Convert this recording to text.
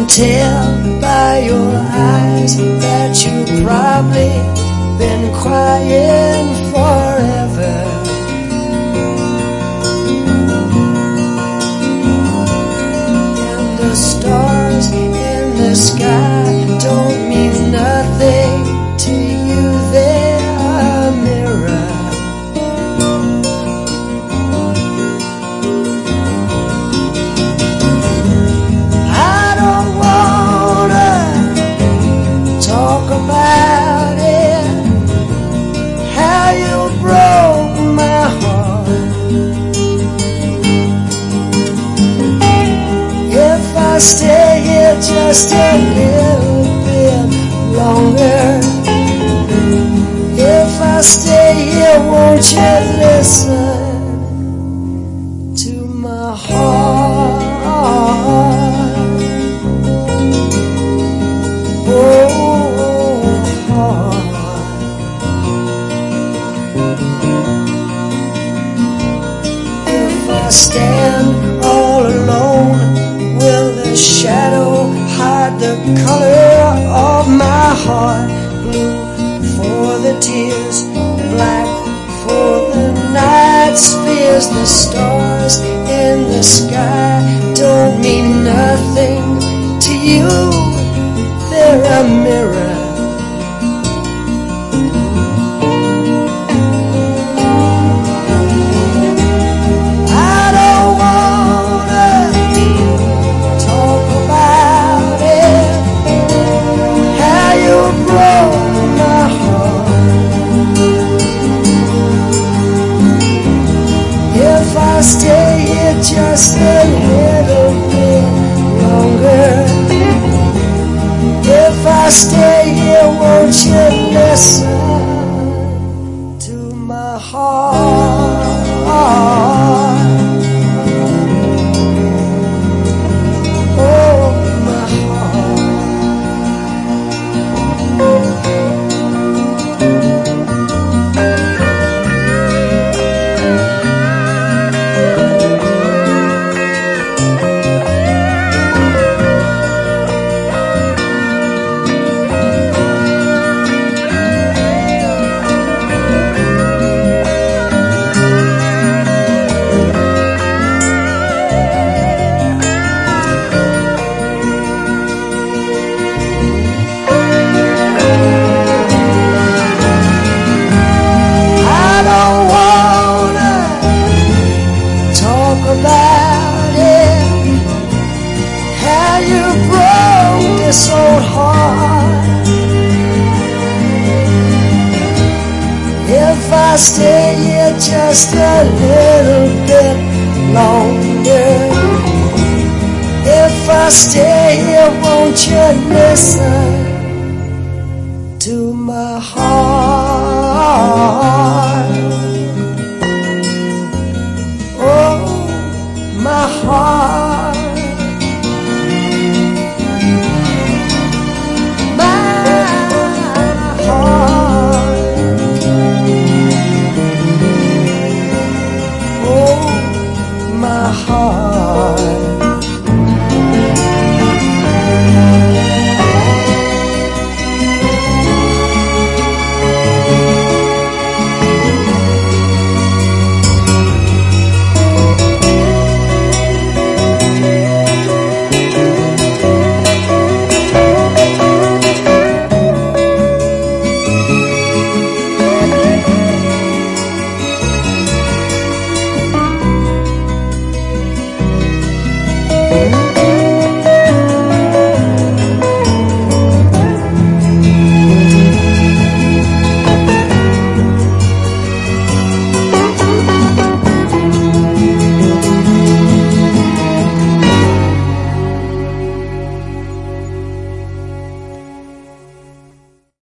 tell by your eyes that you've probably been crying forever. And the stars in the sky don't mean nothing to you, they're a mirror. About it, how you broke my heart. If I stay here just a little bit longer, if I stay here, won't you listen to my heart? I stand all alone, will the shadow hide the color of my heart? Blue for the tears, black for the night's fears. The stars in the sky don't mean nothing to you, they're a mirror. If I stay here just a little bit longer, if I stay here, won't you listen to my heart? Oh, my heart. About it, how you broke this old heart. If I stay here just a little bit longer, if I stay here, won't you listen to my heart? My heart, my heart, oh, my heart.